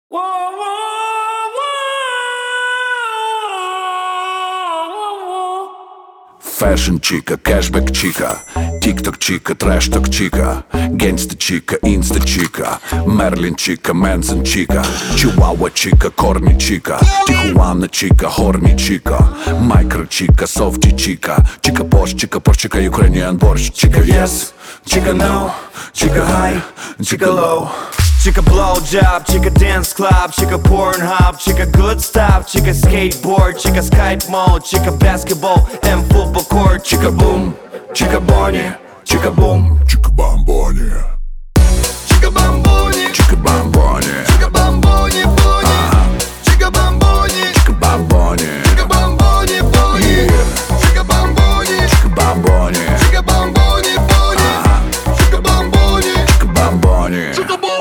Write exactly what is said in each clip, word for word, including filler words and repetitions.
Фэшн чика, кэшбэк чика, тик-ток чика, трэш-ток чика, гэнста чика, инста чика, Мерлин чика, Мэнсон чика, Чиуауа чика, корни чика, Тихуана чика, хорни чика, Майкро чика, софти чика, чика пош, чика пош, чика Ukrainian борщ, чика yes, чика no, чика high, чика low. Chica blowjob, chica dance club, chica Pornhub, chica good stuff, chica skateboard, chica Skype mode, chica basketball and football court, Chica boom, chica Bonnie, chica boom, chica bamboni, chica bamboni, chica bamboni, chica bamboni, boni, chica bamboni, chica bamboni, chica bamboni, boni, chica bamboni, chica bamboni, chica bamboni, boni, chica bamboni, chica bamboni. chica bamboni.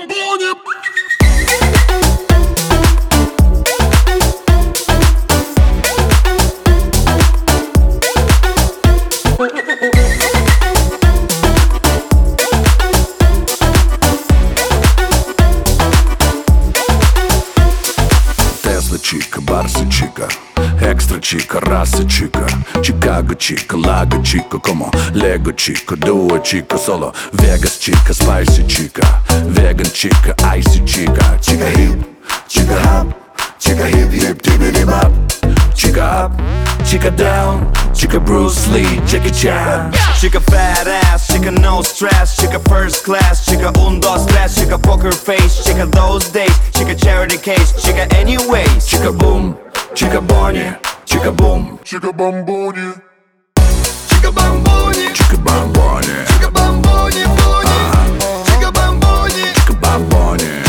Тесла чика, Барса чика, Экстра чика, раса чика, Чикаго чика, Лага чика, комо, Лего чика, Дуо чика, соло, Вегас чика, Спайси чика, Веган чика, Айси чика, Чика хип, чика хап, чика хип хип, тибиди бап, чика ап, чика даун, чика Брюс Ли, Джеки Чан. Chica fat ass, chica no stress, chica first class, chica un, dos, tres, chica poker face, chica those days, chica charity case, chica anyways. Chica boom, chica Bonnie, chica boom, Chica bamboni, chica bamboni, chica bamboni, chica bamboni, boni, chica bamboni, chica bamboni.